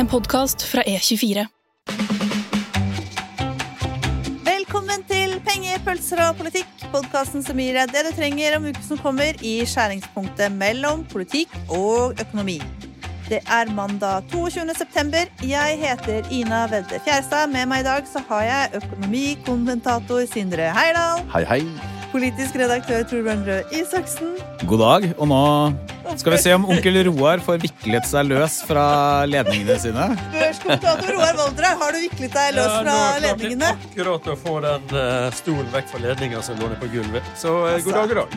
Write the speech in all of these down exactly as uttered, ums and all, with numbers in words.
podcast fra E tjuefire. Velkommen til Penger, pølser og politikk, podcasten som gir deg det du trenger om uken som kommer i skjæringspunktet mellom politikk og økonomi. Det er mandag toogtyvende september. Jeg heter Ina Vedde Fjærstad. Med meg i dag så har jeg økonomikommentator Sindre Heirdal. Hei, hei. Politisk redaktør Torbjørn Røe Isaksen. God dag, og nå skal vi se om onkel Roar får viklet seg løs fra ledningene sine. Børskommentator Roar Voldre, har du viklet deg løs fra ja, ledningene? Akkurat å få den uh, stolen vekk fra ledningen som lå ned på gulvet. Så uh, god dag, god dag.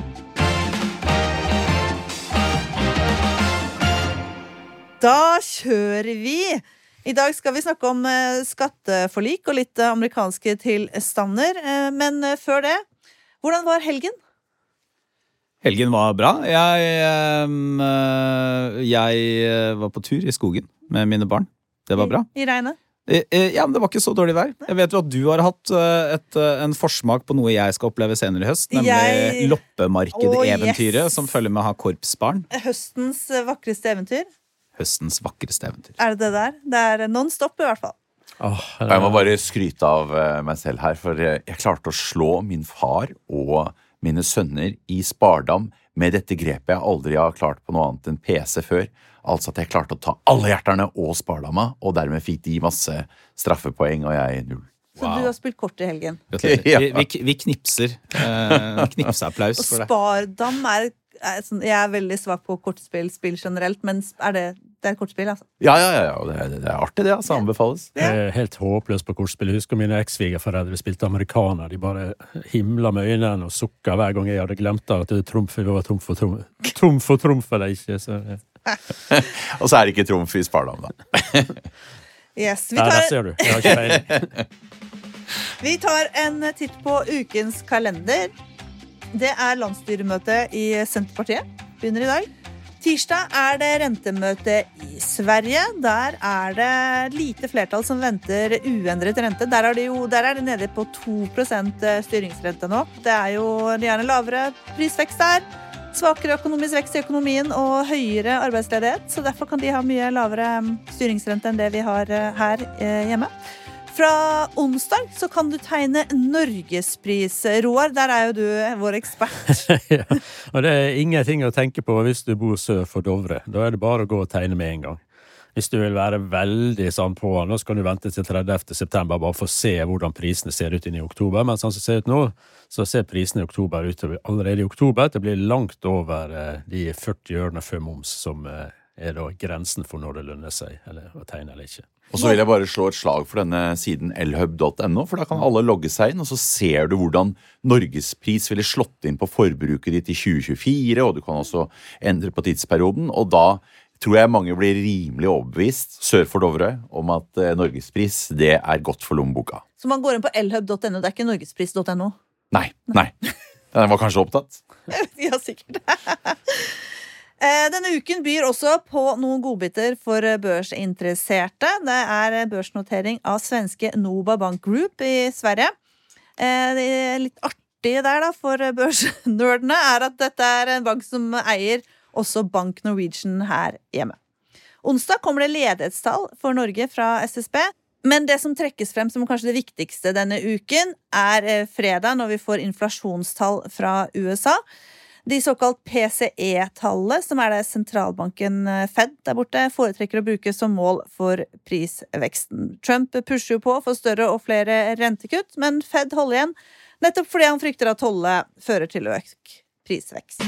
Da kjører vi. I dag skal vi snakke om uh, skatteforlik og litt uh, amerikanske tilstander. Uh, men uh, før det, hvordan var helgen? Helgen var bra. Jeg, jeg var på tur i skogen med mine barn. Det var bra. I, i regnet? Ja, men det var ikke så dårlig vær. Jeg vet jo at du har hatt et, en forsmak på noe jeg skal oppleve senere i høst, nemlig jeg... loppemarked-eventyret, oh, yes. Som følger med å ha korpsbarn. Høstens vakreste eventyr? Høstens vakreste eventyr. Er det det der? Det er non-stop i hvert fall. Oh, jeg må bare skryte av meg selv her, for jeg klarte å slå min far og mine sønner i spardam med dette grepet jeg aldri har klart på noe annet enn P C før. Altså at jeg klarte å ta alle hjerterne og spardamma, og dermed fikk de masse straffepoeng, og jeg null. Så wow. Du har spilt kort i helgen? Ja. Vi, vi, vi knipser. Eh, knipseapplaus for det. Spardam er, er sånn, jeg er veldig svak på kortspill, spill generelt, men er det, det er kortspill, altså? Ja, ja, ja, det er, det er artig det, altså, anbefales. Ja. Jeg er helt håpløs på kortspill. Jeg husker mine eks-svigerforeldre spilte amerikaner. De bare himla med øynene og sukka hver gang jeg hadde glemt at det trumf, det var trumf og trumf. Trumf og trumf, eller ikke, så... Ja. Og så er det ikke trumf i spardam, da. Yes, vi tar... Nei, der ser du. Jeg har ikke feil. Vi tar en titt på ukens kalender. Det er landsstyremøte i Senterpartiet. Begynner i dag. Tirsdag er det rentemøte i Sverige. Der er det lite flertall som venter uendret rente. Der er det, jo, der er det nede på to prosent styringsrente nå. Det er jo gjerne lavere prisvekst der. Svakere økonomisk vekst i økonomien og høyere arbeidsledighet. Så derfor kan de ha mye lavere styringsrente enn det vi har her hjemme. Fra onsdag så kan du tegne Norgespris, Roar. Der er jo du vår ekspert. Ja, og det er ingenting å tenke på hvis du bor sør for Dovre. Da er det bare å gå og tegne med en gang. Hvis du vil være veldig sånn på, nå skal du vente til tredivte september bare for å se hvordan prisene ser ut inn i oktober. Men sånn som det ser ut nå, så ser prisene i oktober ut allerede i oktober. Det blir langt over de førti ørene før moms som er da grensen for når det lønner seg eller å tegne eller ikke. Og så vil jeg bare slå et slag for denne siden elhub punktum no, for da kan alle logge seg inn, og så ser du hvordan Norgespris ville slått inn på forbruket ditt i tjue tjuefire, og du kan også endre på tidsperioden, og da tror jeg mange blir rimelig overbevist sør for Dovre om at eh, Norgespris, det er godt for lommeboka. Så man går inn på elhub punktum no, det er ikke norgespris punktum no? Nei, nei. Den var kanskje opptatt? Ja, sikkert. Denne uken byr også på noen godbiter for børsinteresserte. Det er børsnotering av svenske Nova Bank Group i Sverige. Det er litt artig der da for børsnørdene er at dette er en bank som eier også Bank Norwegian her hjemme. Onsdag kommer det ledighetstall for Norge fra S S B. Men det som trekkes frem som kanskje det viktigste denne uken er fredag når vi får inflasjonstall fra U S A. De såkalt P C E-tallet, som er det sentralbanken Fed der borte, foretrekker å bruke som mål for prisveksten. Trump pusher jo på for større og flere rentekutt, men Fed holder igjen, nettopp fordi han frykter at tollet fører til økt prisvekst.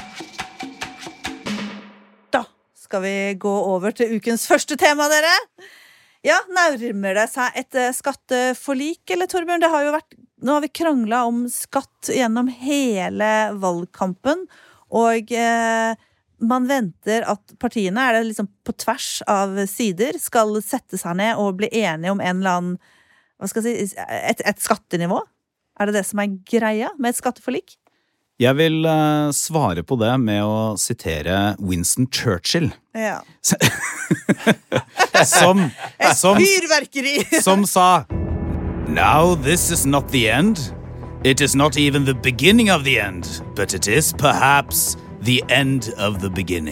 Da skal vi gå over til ukens første tema, dere. Ja, nærmer det seg et skatteforlik, eller Torbjørn? Det har jo vært, nå har vi kranglet om skatt gjennom hele valgkampen, og eh, man venter at partiene, er det liksom på tvers av sider, skal sette seg ned og bli enige om en eller annen, hva skal jeg si, et, et skattenivå? Er det det som er greia med et skatteforlik? Jeg vil uh, svare på det med å sitere Winston Churchill. Ja. som, som, som sa Now this is not the end. It is not even the beginning of the end. But it is perhaps the end of the beginning.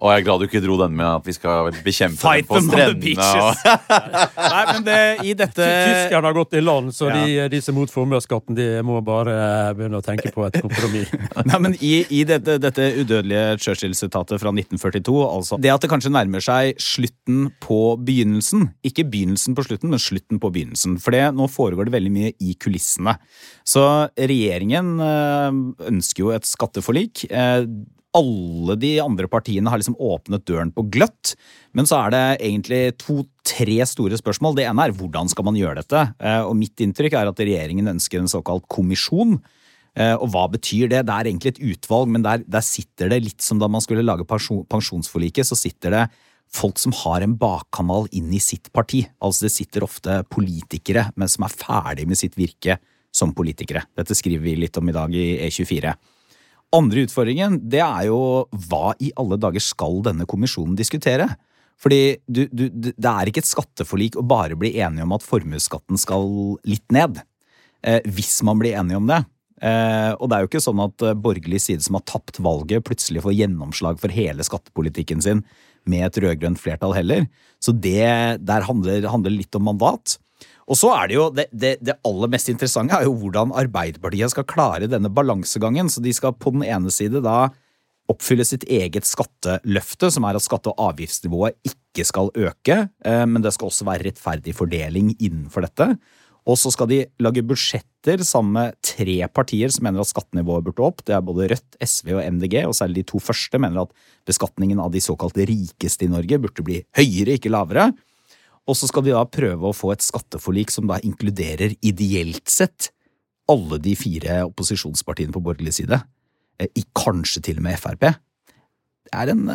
Og jeg er glad du ikke dro den med at vi skal bekjempe Fight den på them on the strendene. beaches. Nei, men det, i dette Tyskerne har gått i land, så Ja. de, de som mot formuesskatten, de må bare begynne å tenke på et kompromiss. Nei, men i, i dette, dette udødelige Churchill-sitatet fra nitten førtito, altså det at det kanskje nærmer seg slutten på begynnelsen, ikke begynnelsen på slutten, men slutten på begynnelsen, for det, nå foregår det veldig mye i kulissene. Så regjeringen øh, ønsker jo et skatteforlik. Eh, Alle de andre partiene har liksom åpnet døren på gløtt, men så er det egentlig to-tre store spørsmål. Det ene er hvordan skal man gjøre dette? Og mitt inntrykk er at regjeringen ønsker en såkalt kommisjon. Og hva betyr det? Det er egentlig et utvalg, men der, der sitter det litt som da man skulle lage pensjon, pensjonsforliket, så sitter det folk som har en bakkanal inn i sitt parti. Altså det sitter ofte politikere, men som er ferdig med sitt virke som politikere. Dette skriver vi litt om i dag i E tjuefire. Andre utfordringen, det er jo hva i alle dager skal denne kommisjonen diskutere? Fordi du, du, det er ikke et skatteforlik å bare bli enige om at formuesskatten skal litt ned, eh, hvis man blir enige om det. Eh, og det er jo ikke sånn at borgerlig side som har tapt valget plutselig får gjennomslag for hele skattepolitikken sin med et rødgrønt flertall heller. Så det der handler, handler litt om mandat. Og så er det jo, det, det, det aller mest interessante er jo hvordan Arbeiderpartiet skal klare denne balansegangen, så de skal på den ene side da oppfylle sitt eget skatteløfte, som er at skatte- og avgiftsnivået ikke skal øke, men det skal også være rettferdig fordeling innenfor dette. Og så skal de lage budsjetter sammen med tre partier som mener at skattenivået burde opp. Det er både Rødt, S V og M D G, og særlig de to første mener at beskatningen av de såkalte rikeste i Norge burde bli høyere, ikke lavere. Og så skal de da prøve å få et skatteforlik som da inkluderer ideelt sett alle de fire opposisjonspartiene på borgerlig side, i kanskje til og med F R P. Det er en,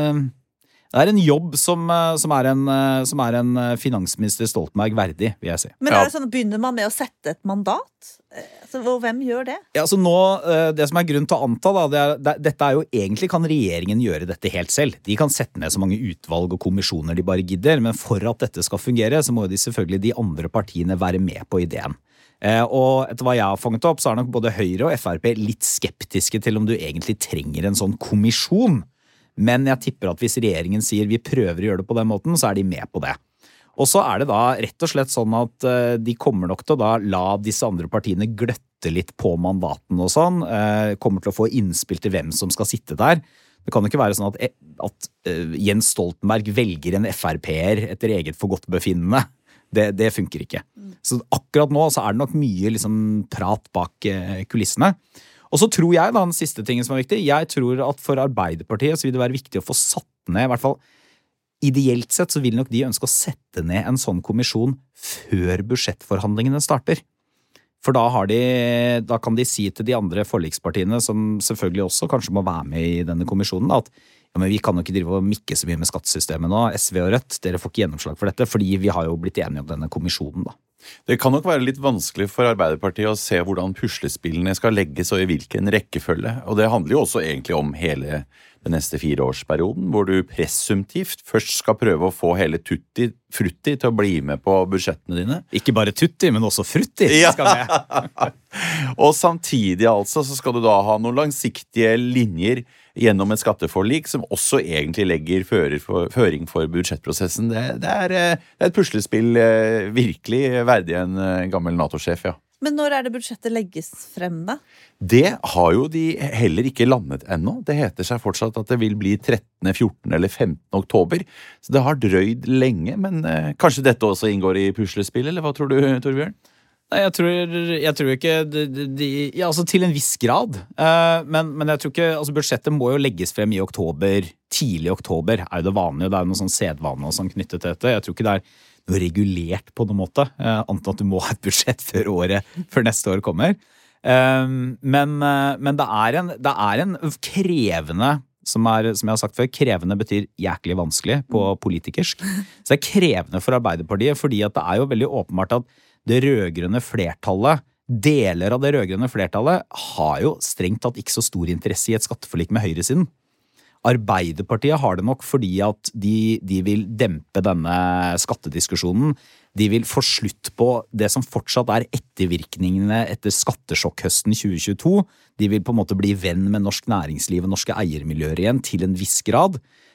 det er en jobb som, som, er en, som er en finansminister Stoltenberg verdig, vil jeg si. Men er det sånn, begynner man med å sette et mandat? Altså, hvem gjør det? Ja, altså nå, det som er grunn til å anta da, det er, det, dette er jo egentlig kan regjeringen gjøre dette helt selv. De kan sette ned så mange utvalg og kommisjoner de bare gidder, men for at dette skal fungere, så må de selvfølgelig de andre partiene være med på ideen. Eh, og etter hva jeg har fanget opp, så er nok både Høyre og F R P litt skeptiske til om du egentlig trenger en sånn kommisjon. Men jeg tipper at hvis regjeringen sier vi prøver å gjøre det på den måten, så er de med på det. Og så er det da rett og slett sånn at uh, de kommer nok til å da la disse andre partiene gløtte litt på mandaten og sånn, uh, kommer til å få innspill til hvem som skal sitte der. Det kan jo ikke være sånn at, at uh, Jens Stoltenberg velger en F R P-er etter eget forgodtbefinnende. Det, det funker ikke. Så akkurat nå så er det nok mye liksom, prat bak uh, kulissene. Og så tror jeg da, den siste tingen som er viktig, jeg tror at for Arbeiderpartiet så vil det være viktig å få satt ned, i hvert fall ideelt sett så vil nok de ønske å sette ned en sånn kommisjon før budsjettforhandlingene starter. For da, har de, da kan de si til de andre forlikspartiene, som selvfølgelig også kanskje må være med i denne kommisjonen, at ja, men vi kan jo ikke drive og mikke så mye med skattesystemet nå, S V og Rødt, dere får ikke gjennomslag for dette, fordi vi har jo blitt enige om denne kommisjonen da. Det kan nok være litt vanskelig for Arbeiderpartiet å se hvordan puslespillene skal legges og i hvilken rekkefølge. Og det handler jo også egentlig om hele den neste fireårsperioden, hvor du presumptivt først skal prøve å få hele Tutti Frutti til å bli med på budsjettene dine. Ikke bare Tutti, men også Frutti skal med. Og samtidig altså så skal du da ha noen langsiktige linjer gjennom et skatteforlik som også egentlig legger fører for, føring for budsjettprosessen. Det, det, er, det er et puslespill virkelig verdig en gammel NATO-sjef, ja. Men når er det budsjettet legges frem da? Det har jo de heller ikke landet ennå. Det heter seg fortsatt at det vil bli trettende, fjortende eller femtende oktober. Så det har drøyd lenge, men eh, kanskje dette også inngår i puslespillet, eller hva tror du, Torbjørn? Nei, jeg tror, jeg tror ikke de, de, ja, altså til en viss grad. Uh, men, men jeg tror ikke, altså budsjettet må jo legges frem i oktober. Tidlig oktober er jo det vanlige. Det er jo noe sånn sedvane og sånn knyttet til dette. Jeg tror ikke det er noe regulert på noen måte. Uh, annet at du må ha et budsjett før året, før neste år kommer. Uh, men, uh, men det er en, det er en krevende, som, er, som jeg har sagt før, krevende betyr jæklig vanskelig på politikersk. Så det er krevende for Arbeiderpartiet, fordi at det er jo veldig åpenbart at det rødgrønne flertallet, deler av det rødgrønne flertallet, har jo strengt tatt ikke så stor interesse i et skatteforlik med høyresiden. Arbeiderpartiet har det nok fordi at de, de vil dempe denne skattediskusjonen. De vil få slutt på det som fortsatt er ettervirkningene etter skattesjokkhøsten tjue tjueto. De vil på en måte bli venn med norsk næringsliv og norske eiermiljøer igjen til en viss grad.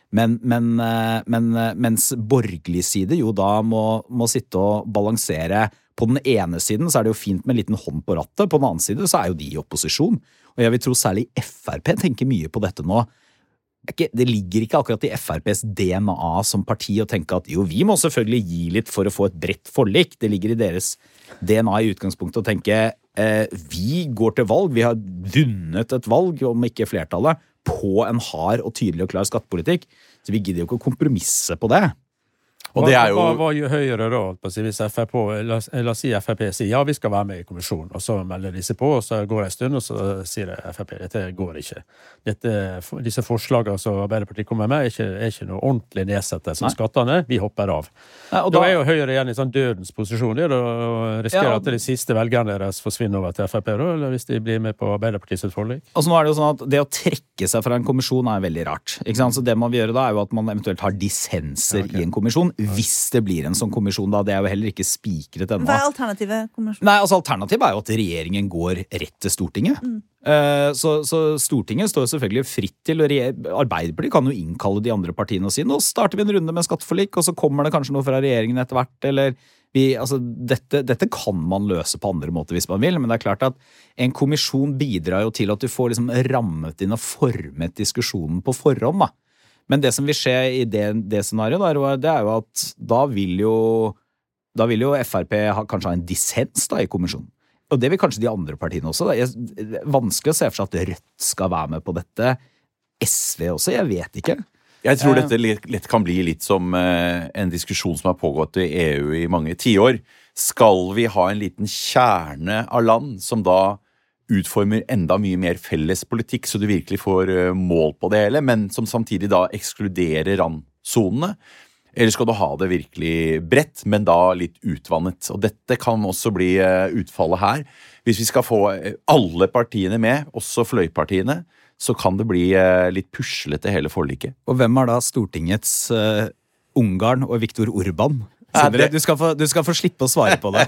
Men, men, men mens borgerlig side jo da må, må sitte og balansere. På den ene siden så er det jo fint med en liten hånd på rattet, på den annen side så er jo de i opposisjon. Og jeg vil tro særlig F R P tenker mye på dette nå. Det ligger ikke akkurat i F R P's D N A som parti å tenke at jo, vi må selvfølgelig gi litt for å få et bredt forlik. Det ligger i deres D N A i utgangspunktet å tenke eh, vi går til valg, vi har vunnet et valg, om ikke flertallet, på en hard og tydelig og klar skattepolitikk. Så vi gidder jo ikke å kompromisse på det. Og det er jo... Hva, hva gjør Høyre da? Hvis F R P, la, la oss si F R P sier ja, vi skal være med i kommisjonen, og så melder de seg på, og så går det en stund, og så sier F R P dette går ikke. Dette, disse forslagene som Arbeiderpartiet kommer med er ikke, er ikke noe ordentlig nedsettelse som skattene, vi hopper av. Nei, og da, da er jo Høyre igjen i sånn dødens posisjon, det er da risikerer ja, at de siste velgerne deres forsvinner over til F R P, da, eller hvis de blir med på Arbeiderpartiets forlik. Altså nå er det jo sånn at det å trekke seg fra en kommisjon er veldig rart, ikke sant? Så det man vil gjøre da er jo at man eventuelt har dissenser ja, okay. i en kommisjon, hvis det blir en sånn kommisjon da, det er jo heller ikke spikret ennå. Hva er alternativet kommisjon? Nei, altså alternativet er jo at regjeringen går rett til Stortinget. Mm. Uh, så, så Stortinget står selvfølgelig fritt til, og Arbeiderpartiet kan jo innkalle de andre partiene og si, nå starter vi en runde med skatteforlik, og så kommer det kanskje noe fra regjeringen etter hvert, eller vi, altså dette, dette kan man løse på andre måter hvis man vil, men det er klart at en kommisjon bidrar jo til at du får liksom rammet inn og formet diskusjonen på forhånd da. Men det som vil skje i det, det scenarioet, det er jo at da vil jo, da vil jo F R P ha, kanskje ha en dissens da, i kommisjonen. Og det vil kanskje de andre partiene også. Det er vanskelig å se for seg at Rødt skal være med på dette. S V også, jeg vet ikke. Jeg tror dette lett kan bli litt som en diskusjon som har pågått i E U i mange tiår. Skal vi ha en liten kjerne av land som da utformer enda mye mer felles politikk, så du virkelig får mål på det hele, men som samtidig da ekskluderer randsonene? Eller skal du ha det virkelig bredt, men da litt utvannet? Og dette kan også bli utfallet her. Hvis vi skal få alle partiene med, også fløypartiene, så kan det bli litt puslete hele forliket. Og hvem er da Stortingets uh, Ungarn og Viktor Orban? Sindre, du, skal få, du skal få slippe å svare på det.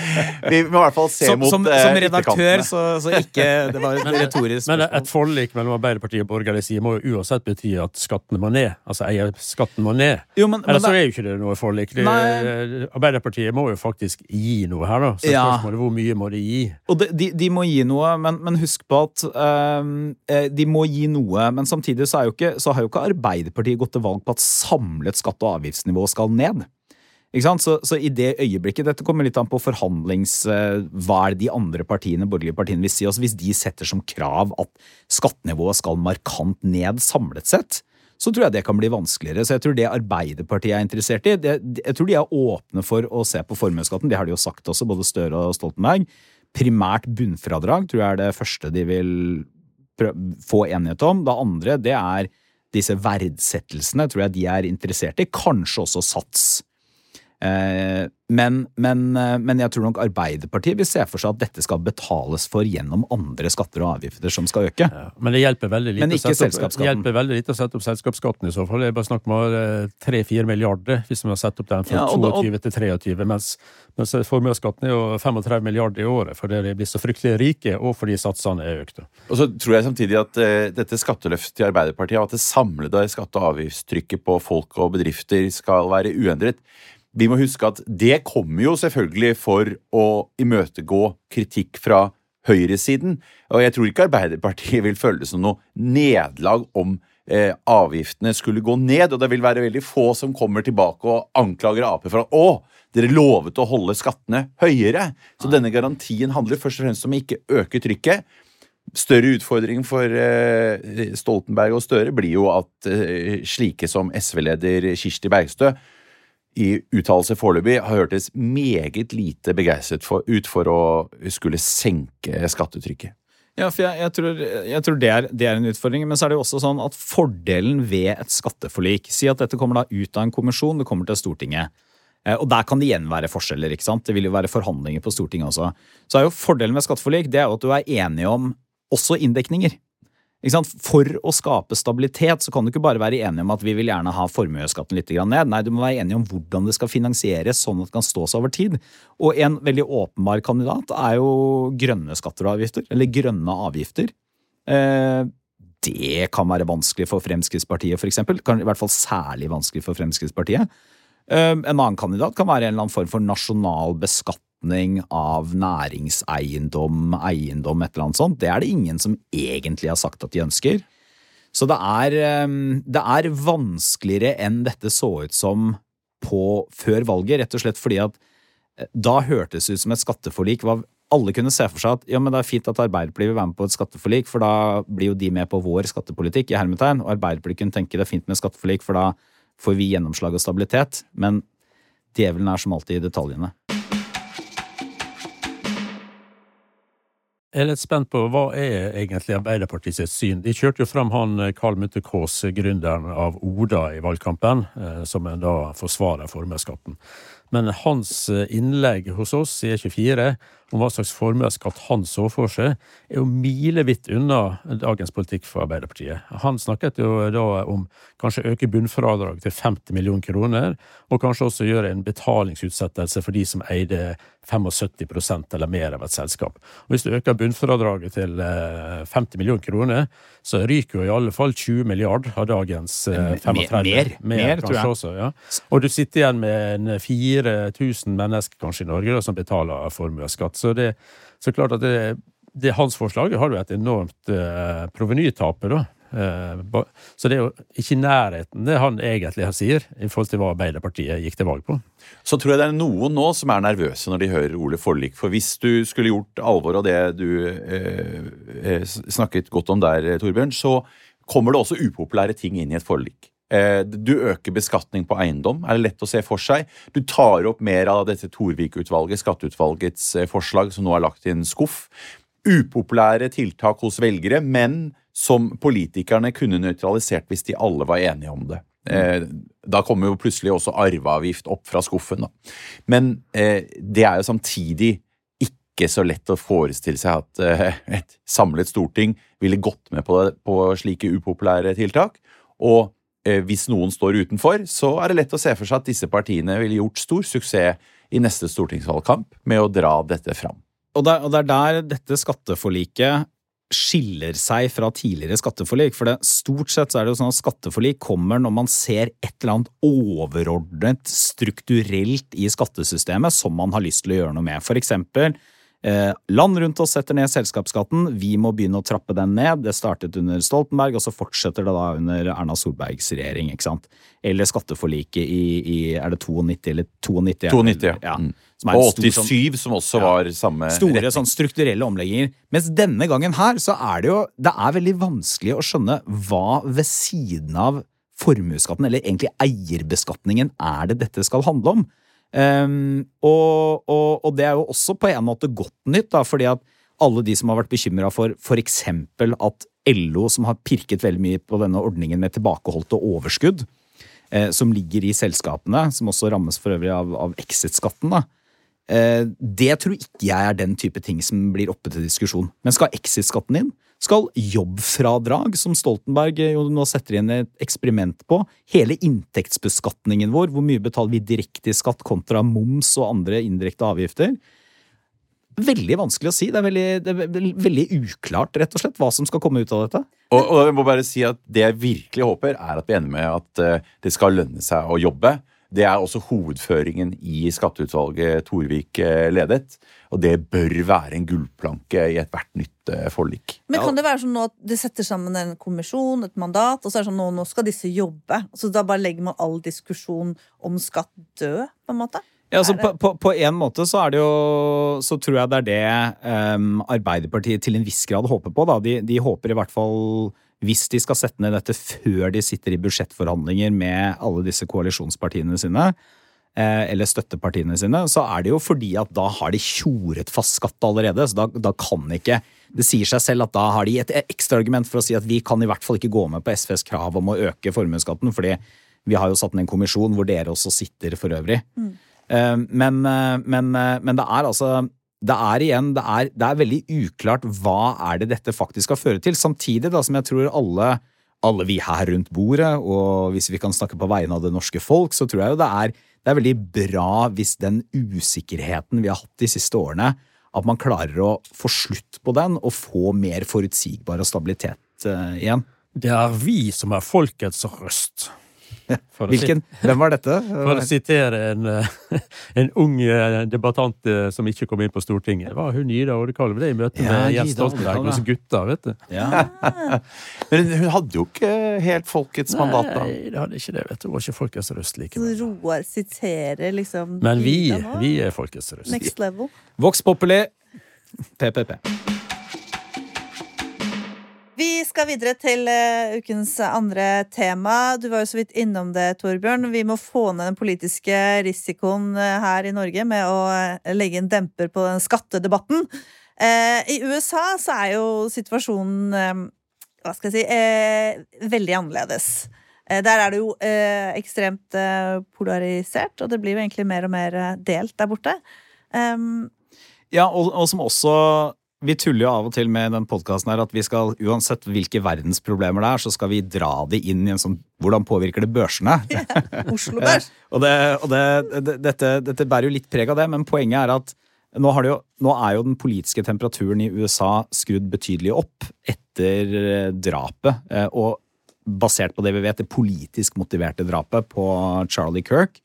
Vi må i hvert fall se som, mot som, som redaktør, så, så ikke det var et retorisk spørsmål. Men et forlik mellom Arbeiderpartiet og borgerlig side må jo uansett bety at skattene må ned. Altså eierskatten må ned. Jo, men, Eller men, så er jo ikke det noe forlik. Det, Arbeiderpartiet må jo faktisk gi noe her da. Så ja. Spørsmålet, hvor mye må de gi? Og de, de, de må gi noe, men, men husk på at um, de må gi noe, men samtidig så, er jo ikke, så har jo ikke Arbeiderpartiet gått til valg på at samlet skatte- og avgiftsnivå skal ned. Ikke sant? Så, så i det øyeblikket, dette kommer litt an på forhandlings, hva er det de andre partiene, borgerlige partiene vil si oss, hvis de setter som krav at skattenivået skal markant ned samlet sett, så tror jeg det kan bli vanskeligere. Så jeg tror det Arbeiderpartiet er interessert i, det, jeg tror de er åpne for å se på formuesskatten, det har de jo sagt også, både Støre og Stoltenberg. Primært bunnfradrag tror jeg er det første de vil prøve, få enighet om. Det andre, det er disse verdsettelsene, tror jeg de er interessert i, kanskje også sats. Men, men, men jeg tror nok Arbeiderpartiet vil se for seg at dette skal betales for gjennom andre skatter og avgifter som skal øke. Ja, men det hjelper veldig litt, men ikke å, sette opp, det hjelper veldig litt å sette opp selskapsskatten i så fall. Det er bare snakk om tre-fire milliarder hvis man har sett opp den fra ja, tjueto til treogtyve, mens, mens formuesskatten er jo femogtredve milliarder i året fordi de blir så fryktelig rike og fordi satsene er økt. Og så tror jeg samtidig at uh, dette skatteløftet til Arbeiderpartiet og at det samlede skatte- og avgiftstrykket på folk og bedrifter skal være uendret. Vi må huske at det kommer jo selvfølgelig for å imøtegå kritikk fra høyresiden, og jeg tror ikke Arbeiderpartiet vil føle det som noe nederlag om eh, avgiftene skulle gå ned, og det vil være veldig få som kommer tilbake og anklager A P for at å, dere lovet å holde skattene høyere. Så denne garantien handler først og fremst om å ikke øke trykket. Større utfordring for eh, Stoltenberg og Støre blir jo at eh, slike som S V-leder Kirsti Bergstø i uttalelse foreløpig har hørtes meget lite begeistret for, ut for å skulle senke skattetrykket. Ja, for jeg, jeg tror, jeg tror det, er, det er en utfordring, men så er det jo også sånn at fordelen ved et skatteforlik, si at dette kommer da ut av en kommisjon, det kommer til Stortinget, og der kan det igjen være forskjeller, ikke sant? Det vil jo være forhandlinger på Stortinget også. Så er jo fordelen med skatteforlik, det er jo at du er enig om også inndekninger. Ikke sant? For å skape stabilitet så kan du ikke bare være enig om at vi vil gjerne ha formuesskatten litt ned. Nei, du må være enig om hvordan det skal finansieres sånn at det kan stå seg over tid. Og en veldig åpenbar kandidat er jo grønne skatter og avgifter, eller grønne avgifter. Eh, det kan være vanskelig for Fremskrittspartiet, for eksempel. Kan i hvert fall særlig vanskelig for Fremskrittspartiet. En annen kandidat kan være en eller annen form for nasjonal beskatning av næringseiendom, eiendom, et eller annet sånt. Det er det ingen som egentlig har sagt at de ønsker. Så det er, det er vanskeligere enn dette så ut som på før valget, rett og slett fordi at da hørtes ut som et skatteforlik var alle kunne se for seg at ja, men det er fint at Arbeiderpartiet vil være med på et skatteforlik, for da blir jo de med på vår skattepolitikk i hermetegn, og Arbeiderpartiet kunne tenke det er fint med skatteforlik, for da får vi gjennomslag og stabilitet, men djevelen er som alltid i detaljene. Jeg er litt spent på hva er egentlig Arbeiderpartiets syn. De kjørte jo frem han Karl Munthe Kaas, gründeren av Oda i valgkampen, som en da forsvarer formuesskatten. Men hans innlegg hos oss i E tjuefire om hva slags formuesskatt han så for seg, er jo milevidt unna dagens politikk for Arbeiderpartiet. Han snakket jo da om kanskje øke bunnfradrag til femti millioner kroner, og kanskje også gjøre en betalingsutsettelse for de som eide syttifem prosent eller mer av et selskap. Og hvis du øker bunnfradraget til femti millioner kroner, så ryker jo i alle fall tjue milliarder av dagens femogtredve. Mer, mer, mer tror jeg. Også, ja. Og du sitter igjen med en fire tusen mennesker kanskje i Norge da, som betaler formuesskatt. Så det så klart at det, det hans forslag har jo et enormt uh, provenytape da. Uh, så det er jo ikke nærheten det han egentlig sier i forhold til hva Arbeiderpartiet gikk til valg på. Så tror jeg det er noen nå som er nervøse når de hører Ole Forlik, for hvis du skulle gjort alvor av det du uh, snakket godt om der, Torbjørn, så kommer det også upopulære ting inn i et forlik. Du øker beskatning på eiendom, er det lett å se for seg. Du tar opp mer av dette Torvik-utvalget, skatteutvalgets forslag som nå er lagt i en skuff. Upopulære tiltak hos velgere, men som politikerne kunne nøytralisert hvis de alle var enige om det. Da kommer jo plutselig også arveavgift opp fra skuffen. Da. Men det er jo samtidig ikke så lett å forestille seg at et samlet storting ville gått med på, det, på slike upopulære tiltak, og hvis noen står utenfor, så er det lett å se for seg at disse partiene ville gjort stor suksess i neste stortingsvalgkamp med å dra dette fram. Og det, og det er der dette skatteforliket skiller seg fra tidligere skatteforlik, for det, stort sett så er det jo sånn at skatteforlik kommer når man ser et eller annet overordnet strukturelt i skattesystemet som man har lyst til å gjøre noe med. For eksempel, Eh, land rundt oss setter ned selskapsskatten, vi må begynne å trappe den ned, det startet under Stoltenberg, og så fortsetter det da under Erna Solbergs regjering, ikke sant? Eller skatteforliket i, i er det nittito eller nittito? nittito, ja. ja. Mm. Og åttisyv, som også ja, var samme store retning. Sånn strukturelle omlegginger. Mens denne gangen her, så er det jo, det er veldig vanskelig å skjønne hva ved siden av formuesskatten, eller egentlig eierbeskatningen, er det dette skal handle om. Um, og, og, og det er jo også på en måte godt nytt da, fordi at alle de som har vært bekymret for for eksempel at L O, som har pirket veldig mye på denne ordningen med tilbakeholdte overskudd, eh, som ligger i selskapene, som også rammes for øvrig av, av exit-skatten da, eh, det tror ikke jeg er den type ting som blir oppe til diskusjon. Men skal exit-skatten inn? Skal jobbfradrag, som Stoltenberg jo nå setter inn et eksperiment på, hele inntektsbeskatningen vår, hvor mye betaler vi direkte i skatt kontra moms og andre indirekte avgifter? Veldig vanskelig å si. Det er veldig, det er veldig uklart, rett og slett, hva som skal komme ut av dette. Og, og jeg må bare si at det jeg virkelig håper er at vi ender med at uh, det skal lønne seg å jobbe. Det er også hovedføringen i skatteutvalget Torvik ledet, og det bør være en gullplanke i et hvert nytt forlik. Men kan det være sånn nå at det setter sammen en kommisjon, et mandat, og så er det sånn nå, nå skal disse jobbe, så da bare legger man all diskusjon om skatt død, på en måte? Ja, altså på, på, på en måte så er det jo, så tror jeg det er det um, Arbeiderpartiet til en viss grad håper på da. De, de håper i hvert fall, hvis de skal sette ned dette før de sitter i budsjettforhandlinger med alle disse koalisjonspartiene sine, eh, eller støttepartiene sine, så er det jo fordi at da har de tjoret fast skatt allerede, så da, da kan ikke, det sier seg selv at da har de et ekstra argument for å si at vi kan i hvert fall ikke gå med på S Vs krav om å øke formuesskatten, fordi vi har jo satt ned en kommisjon hvor dere også sitter for øvrig. Mm. Eh, men, men, men det er altså Det er igjen, det er, det er veldig uklart hva er det dette faktisk skal føre til. Samtidig da, som jeg tror alle, alle vi her rundt bordet, og hvis vi kan snakke på vegne av det norske folk, så tror jeg jo det er, det er veldig bra hvis den usikkerheten vi har hatt de siste årene, at man klarer å få slutt på den og få mer forutsigbar og stabilitet litt uh, igjen. Det er vi som er folkets røst. For Hvilken? Hvem var dette? For å sitere en, en ung debattant som ikke kom inn på Stortinget. Det var hun Gyda Odekalv, det i møte Ja, med Jens Gyda Stoltenberg Odekalv, og så gutta, vet du. Ja. Men hun hadde jo ikke helt folkets mandat da. Nei, det hadde ikke det, vet du. Det var ikke folkets røst likevel. Så Roar siterer liksom Men vi, Gyda nå. vi er folkets røst. Next level. Vox Populi, P P P. Vi skal videre til uh, ukens andre tema. Du var jo så vidt innom det, Torbjørn. Vi må få ned den politiske risikoen uh, her i Norge med å uh, legge en demper på den skattedebatten. Uh, I U S A så er jo situasjonen uh, hva skal jeg si, uh, veldig annerledes. Uh, der er det jo uh, ekstremt uh, polarisert, og det blir jo egentlig mer og mer uh, delt der borte. Um, Ja, og, og som også vi tuller jo av og til med den podcasten her at vi skal, uansett hvilke verdensproblemer det er, så skal vi dra de inn i en sånn, hvordan påvirker det børsene? Oslo Børs. og det, og det, det, dette, dette bærer jo litt preg av det, men poenget er at nå, har det jo, nå er jo den politiske temperaturen i U S A skrudd betydelig opp etter drapet, og basert på det vi vet, det politisk motiverte drapet på Charlie Kirk.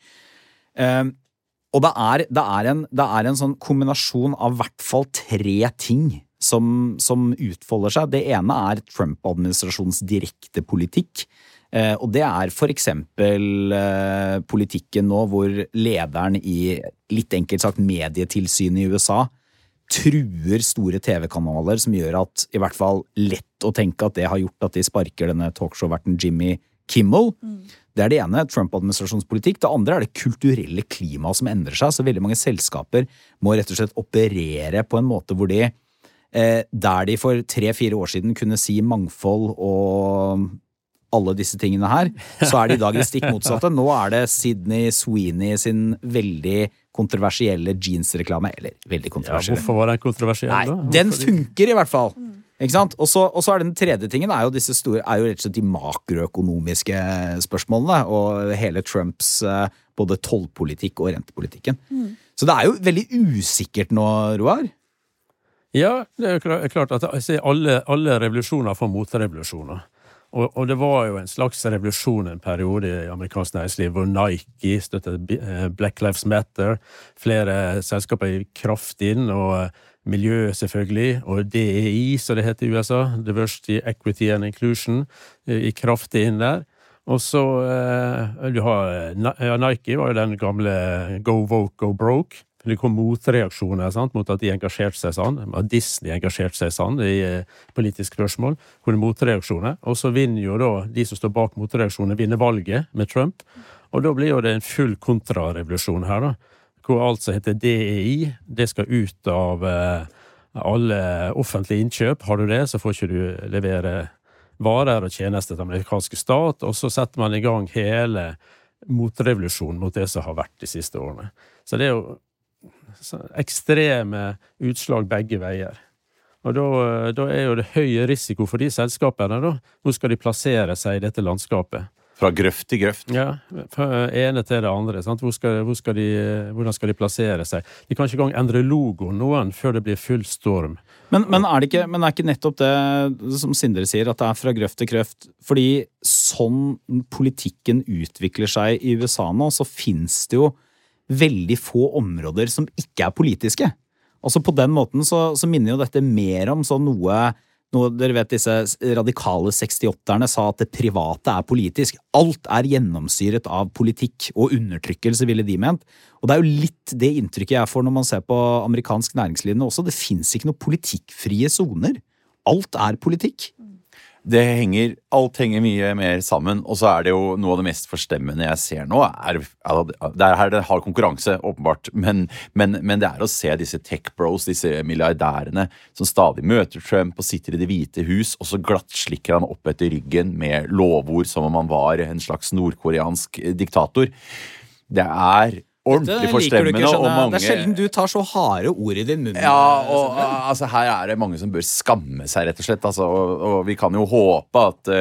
Og det er, det, er en, det er en sånn kombinasjon av hvert fall tre ting som, som utfolder seg. Det ene er Trump-administrasjonens direkte politikk. Eh, og det er for eksempel eh, politikken nå hvor lederen i, litt enkelt sagt, medietilsynet i U S A truer store T V-kanaler som gjør at i hvert fall lett å tenke at det har gjort at de sparker denne talkshow-verten Jimmy Kimmel. Mm. Det er det ene, Trump-administrasjonspolitikk. Det andre er det kulturelle klimaet som endrer seg. Så veldig mange selskaper må rett og slett operere på en måte hvor de, eh, der de for tre-fire år siden kunne si mangfold og alle disse tingene her, så er det i dag det stikk motsatte. Nå er det Sydney Sweeney sin veldig kontroversielle jeans-reklame, eller veldig kontroversielle. Ja, hvorfor var den kontroversiell Nei, da? den funker i hvert fall. Ikke sant? Og så, og så er den tredje tingen er jo disse store, er jo rett og slett de makroøkonomiske spørsmålene og hele Trumps både tollpolitikk og rentepolitikken. Mm. Så det er jo veldig usikkert nå, Roar. Ja, det er jo klart at altså, alle, alle revolusjoner får motrevolusjoner. Og, og det var jo en slags revolusjon en periode i amerikansk næringsliv hvor Nike støttet Black Lives Matter, flere selskaper gikk kraftig inn, og miljø selvfølgelig, og D E I, så det heter i U S A, Diversity, Equity and Inclusion, gikk kraftig inn der. Og så, eh, du har, ja, Nike var jo den gamle Go Woke, Go Broke. Det kom motreaksjoner, sant, mot at de engasjerte seg sånn, at Disney engasjerte seg sånn i eh, politiske spørsmål, hvor det er motreaksjoner, og så vinner jo da de som står bak motreaksjoner, vinner valget med Trump, og da blir jo det en full kontrarevolusjon her da, hvor alt som heter D E I, det skal ut av eh, alle offentlige innkjøp. Har du det, så får ikke du levere varer og tjenester til amerikanske stat, og så setter man i gang hele motrevolusjonen mot det som har vært de siste årene. Så det er jo ekstreme utslag begge veier. Og da, da er jo det høy risiko for de selskapene da. Hvor skal de plassere seg i dette landskapet? Fra grøft til grøft. Ja, fra ene til det andre. Sant? Hvor skal, hvor skal de, hvordan skal de plassere seg? De kan ikke engang endre logoen noen før det blir full storm. Men, men, er det ikke, men er ikke nettopp det som Sindre sier, at det er fra grøft til grøft? Fordi sånn politikken utvikler seg i U S A nå, så finnes det jo veldig få områder som ikke er politiske. Altså på den måten så, så minner jo dette mer om sånn noe Nå, dere vet, disse radikale sekstiåtterne sa at det private er politisk. Alt er gjennomsyret av politikk og undertrykkelse, ville de ment. Og det er jo litt det inntrykket jeg får når man ser på amerikansk næringsliv også. Det finnes ikke noen politikkfrie zoner. Alt er politikk. Det henger, alt henger mye mer sammen, og så er det jo noe av det mest forstemmende jeg ser nå, er, det er her det har konkurranse, åpenbart, men, men, men det er å se disse tech bros, disse milliardærene, som stadig møter Trump og sitter i Det hvite hus, og så glatt slikker han opp etter ryggen med lovord som om han var en slags nordkoreansk diktator. Det er ordentlig forstemmende og mange... Det er sjelden du tar så harde ord i din munn. Ja, og altså, her er det mange som bør skamme seg, rett og slett. Altså, og, og vi kan jo håpe at uh,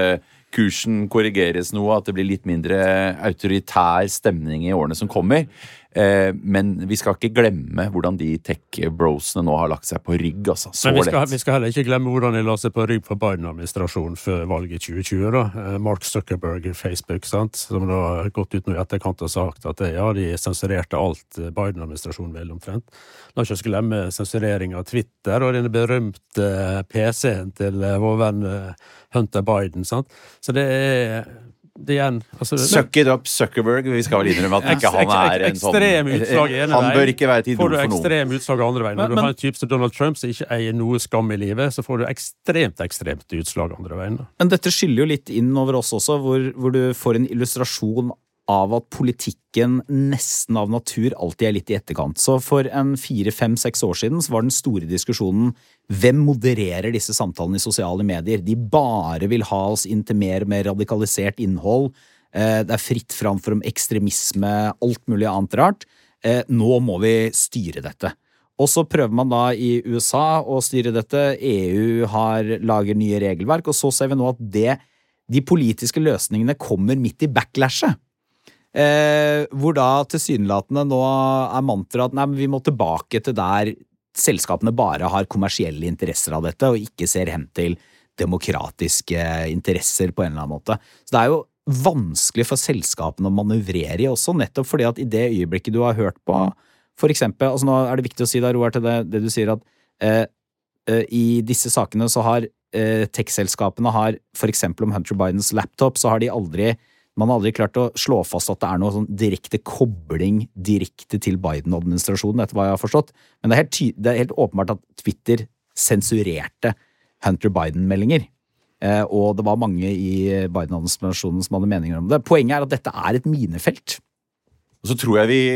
kursen korrigeres noe, at det blir litt mindre autoritær stemning i årene som kommer. Eh, men vi skal ikke glemme hvordan de tech-brosene nå har lagt seg på rygg, altså. Så men vi skal, lett. vi skal heller ikke glemme hvordan de la seg på rygg for Biden-administrasjonen før valget i tjue tjue, da. Eh, Mark Zuckerberg i Facebook, sant? Som da har gått ut nå i etterkant og sagt at ja, de sensurerte alt Biden-administrasjonen vil omtrent. La oss ikke glemme sensurering av Twitter og denne berømte P C-en til vår venn Hunter Biden, sant? Så det er det igjen, altså, Suck it up, Zuckerberg. Vi skal vel innrømme at ikke han er en sånn ekstrem utslag ene Han bør ikke være til idol får du for noen. ekstrem utslag andre veien. Når du har en type som Donald Trump som ikke eier noe skam i livet, så får du ekstremt, ekstremt utslag andre veien. Men dette skiller jo litt inn over oss også, hvor, hvor du får en illustrasjon av at politikken nesten av natur alltid er litt i etterkant. Så for en fire, fem, seks år siden så var den store diskusjonen hvem modererer disse samtalene i sosiale medier? De bare vil ha oss inn til mer og mer radikalisert innhold. Det er fritt fram for ekstremisme, alt mulig annet rart. Nå må vi styre dette. Og så prøver man da i U S A å styre dette. E U har, lager nye regelverk, og så ser vi nå at det, de politiske løsningene kommer midt i backlashet. Eh, hvor da tilsynelatende nå er mantraet at nei, men vi må tilbake til der selskapene bare har kommersielle interesser av dette, og ikke ser hen til demokratiske interesser på en eller annen måte. Så det er jo vanskelig for selskapene å manøvrere i også, nettopp fordi at i det øyeblikket du har hørt på, for eksempel, altså nå er det viktig å si da, Roar, til det, det du sier at eh, eh, i disse sakene så har eh, tech-selskapene har, for eksempel om Hunter Bidens laptop, så har de aldri Man har aldri klart å slå fast at det er noe sånn direkte kobling direkte til Biden-administrasjonen, etter hva jeg har forstått. Men det er helt, ty- det er helt åpenbart at Twitter sensurerte Hunter Biden-meldinger. Eh, og det var mange i Biden-administrasjonen som hadde meninger om det. Poenget er at dette er et minefelt. Og så tror jeg vi,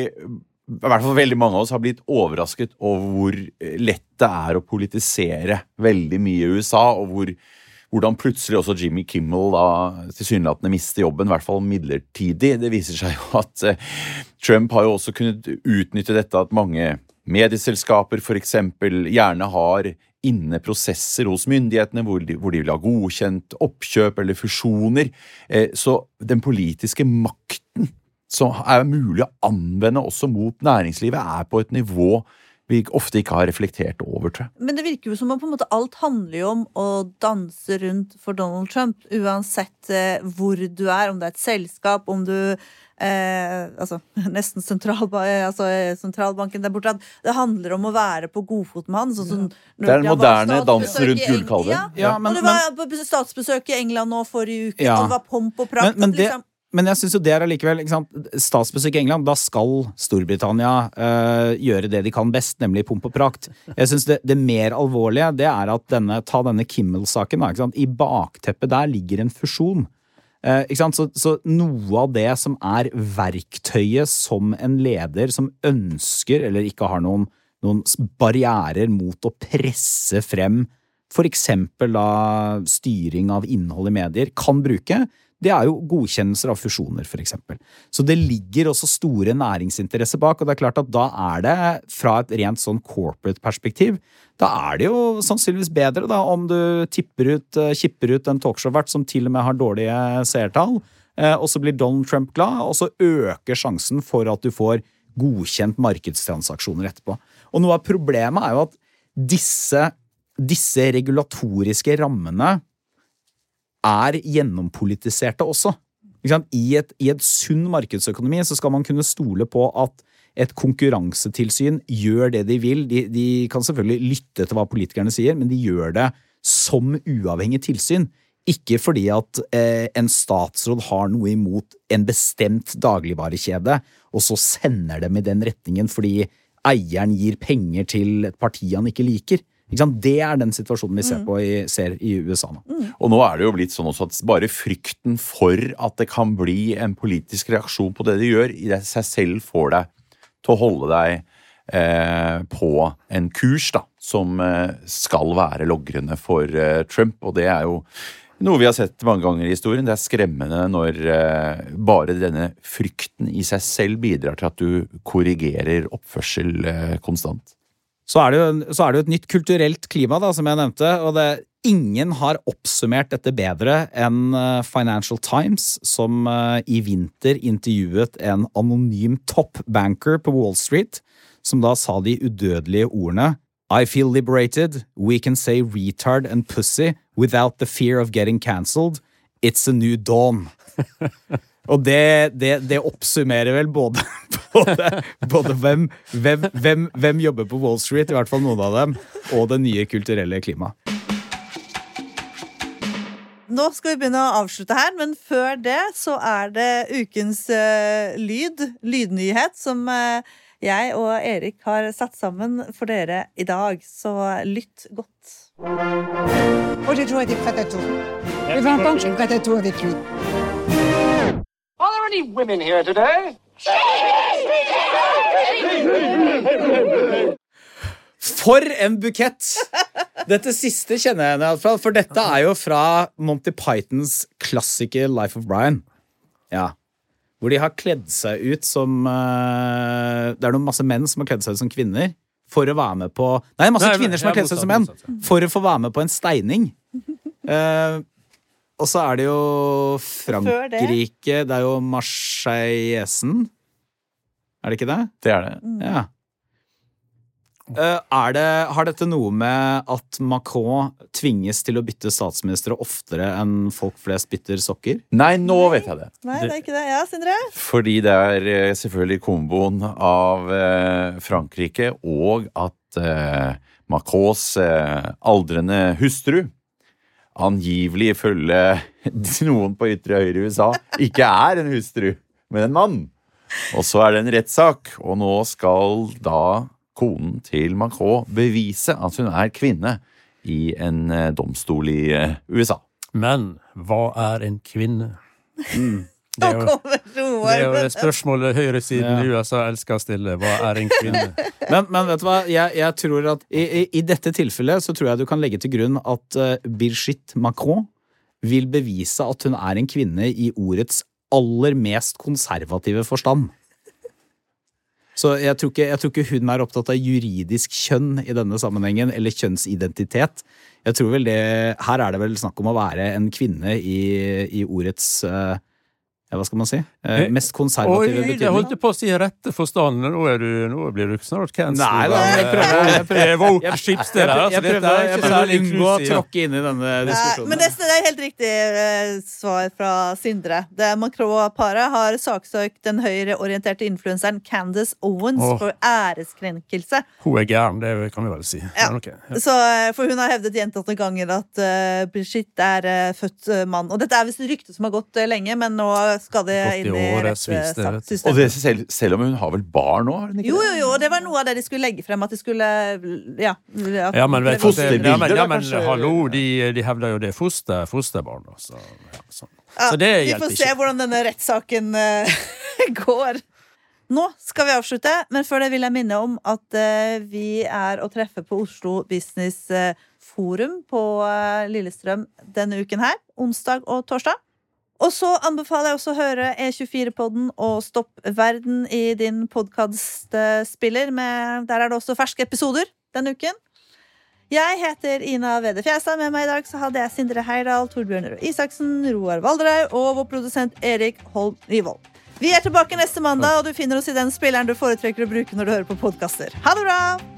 i hvert fall veldig mange av oss, har blitt overrasket over hvor lett det er å politisere veldig mye i U S A, og hvor hvordan plutselig også Jimmy Kimmel da tilsynelatende mister jobben, i hvert fall midlertidig. Det viser seg jo at eh, Trump har jo også kunnet utnytte dette at mange medieselskaper for eksempel gjerne har inne prosesser hos myndighetene hvor de, hvor de vil ha godkjent oppkjøp eller fusjoner. Eh, så den politiske makten som er mulig å anvende også mot næringslivet er på et nivå vi ofte ikke har reflektert over, tror jeg. Men det virker jo som om på en måte alt handler jo om å danse rundt for Donald Trump, uansett eh, hvor du er, om det er et selskap, om du eh, altså, nesten sentralba- altså, sentralbanken der borte, at det handler om å være på godfot med han. Sånn, sånn, Det er den moderne dansen rundt gullkalven. Ja, Ja, men- og det var på statsbesøk i England nå forrige uke, Ja. og det var pomp og prakt. Men, men, det, liksom. men jeg synes jo det er allikevel, ikke sant? Statsbesøk i England, da skal Storbritannia øh, gjøre det de kan best, nemlig pump og prakt. Jeg synes det, det mer alvorlige, det er at denne, ta denne Kimmel-saken, da, ikke sant? I bakteppet der ligger en fusjon. Eh, ikke sant? Så, så noe av det som er verktøyet som en leder som ønsker, eller ikke har noen, noen barrierer mot å presse frem for eksempel da styring av innhold i medier, kan bruke, det er jo godkjennelser av fusjoner, for eksempel. Så det ligger også store næringsinteresser bak, og det er klart at da er det, fra et rent sånn corporate perspektiv, da er det jo sannsynligvis bedre da, om du tipper ut, kipper ut en talkshow-vert som til og med har dårlige seertall, og så blir Donald Trump glad, og så øker sjansen for at du får godkjent markedstransaksjoner etterpå. Og noe av problemet er jo at disse, disse regulatoriske rammene er gjennompolitiserte også. Ikke sant? I et, i et sunn markedsøkonomi så skal man kunne stole på at et konkurransetilsyn gjør det de vil. De, de kan selvfølgelig lytte til hva politikerne sier, men de gjør det som uavhengig tilsyn. Ikke fordi at eh, en statsråd har noe imot en bestemt dagligvarekjede, og så sender dem i den retningen fordi eieren gir penger til et parti han ikke liker. Ikke sant? Det er den situasjonen vi ser, på i, ser i U S A nå. Mm. Og nå er det jo blitt sånn også at bare frykten for at det kan bli en politisk reaksjon på det de gjør, i det seg selv får deg til å holde deg eh, på en kurs da, som eh, skal være logrende for eh, Trump, og det er jo noe vi har sett mange ganger i historien. Det er skremmende når eh, bare denne frykten i seg selv bidrar til at du korrigerer oppførsel eh, konstant. Så er, det jo, så er det jo et nytt kulturelt klima da, som jeg nevnte, og det, ingen har oppsummert dette bedre enn Financial Times, som i vinter intervjuet en anonym toppbanker på Wall Street, som da sa de udødelige ordene I feel liberated, we can say retard and pussy without the fear of getting cancelled. It's a new dawn. Og det, det, det oppsummerer vel både, både, både hvem, hvem, hvem, hvem jobber på Wall Street, i hvert fall noen av dem, og det nye kulturelle klimaet. Nå skal vi begynne å avslutte her, men før det så er det ukens uh, lyd, lydnyhet, som uh, jeg og Erik har satt sammen for dere i dag. Så lytt godt. Oh, j'ai toujours été prête à tout. J'ai vingt ans que je suis prête à tout avec lui. Are there any women here today? For en bukett! Dette siste kjenner jeg igjen, for dette er jo fra Monty Pythons klassiker Life of Brian. Ja. Hvor de har kledd seg ut som uh, det er noen masse menn som har kledd seg ut som kvinner for å være med på Nei, masse Nei, kvinner som har kledd seg ut som menn for å få være med på en steining. Uh, og så er det jo Frankrike, det er jo Marseillaisen. Er det ikke det? Det er det. Ja. Uh, er det, har dette noe med at Macron tvinges til å bytte statsministre oftere enn folk flest bytter sokker? Nei, nå vet jeg det. Nei, det er ikke det. Ja, Sindre? Fordi det er eh, selvfølgelig komboen av eh, Frankrike og at eh, Macrons eh, aldrende hustru, angivelig ifølge noen på ytre høyre i U S A, ikke er en hustru, men en mann. Og så er det en rettssak, og nå skal da konen til Macron bevise at hun er kvinne i en eh, domstol i eh, U S A. Men hva er en kvinne? Mm. Det er jo, Nå kommer det er jo Roar. det spørsmålet høyresiden i U S A elsker å stille. Hva er en kvinne? Men, men vet du hva, jeg, jeg tror at i, i, i dette tilfellet så tror jeg du kan legge til grunn at uh, Brigitte Macron vil bevise at hun er en kvinne i ordets aller mest konservative forstand. Så jeg tror, ikke, jeg tror ikke hun er opptatt av juridisk kjønn i denne sammenhengen, eller kjønnsidentitet. Jeg tror vel det, her er det vel snakk om å være en kvinne i, i ordets, uh, ja, hva skal man si, uh, mest konservative Oi, betydning. jeg holdt på å si rette forstand. Nå, er du, nå blir du snart cancel. Nei, da, jeg prøver, jeg prøver. Det er woke skipsted her, altså, Jeg prøver, dette er jeg ikke prøver å særlig unngå å inklusiv. tråkke inn i denne Nei, diskusjonen. men det, det er helt riktig eh, svar fra Sindre. Det Macron-paret har saksøkt den høyreorienterte influenseren Candace Owens Åh. for æreskrenkelse. Hun er gæren, det kan vi vel si. Ja. Men ok, ja. Så, eh, for hun har hevdet gjentatte ganger at uh, Brigitte er uh, født uh, mann. Og dette er visst rykte som har gått uh, lenge, men nå skal det Gått i inn i årevis, det vet du. Og rettssystemet. det selv, selv om hun har vel barn nå, har hun ikke Jo, det? jo, jo, det var noe av det de skulle legge frem, at de skulle ja, at Ja, men, vet du, Fosterbilder, ja, men, ja, da, men kanskje? hallo, de, de hevder jo det er foster, fosterbarn. Da, så, ja, sånn. Ja, så det vi hjelper får se ikke. hvordan denne rettssaken uh, går. Nå skal vi avslutte, men før det vil jeg minne om at uh, vi er å treffe på Oslo Business uh, Forum på uh, Lillestrøm denne uken her, onsdag og torsdag. Og så anbefaler jeg også å høre E tjuefire-podden og Stopp Verden i din podcastspiller. Med, der er det også ferske episoder denne uken. Jeg heter Ina Vede Fjæstad. Med meg i dag så hadde jeg Sindre Heyerdahl, Torbjørn Røe Isaksen, Roar Valderhaug og vår produsent Erik Holm Nyvold. Vi er tilbake neste mandag, og du finner oss i den spilleren du foretrekker å bruke når du hører på podcaster. Ha det bra!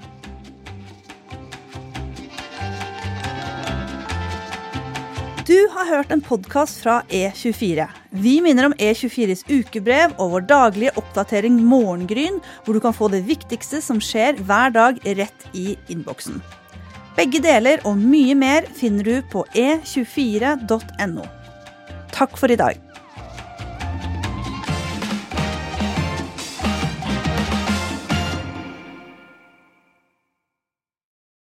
Du har hørt en podcast fra E tjuefire. Vi minner om E tjuefires ukebrev og vår daglige oppdatering Morgengryn, hvor du kan få det viktigste som skjer hver dag rett i innboksen. Begge deler og mye mer finner du på e tjuefire punktum no. Takk for i dag.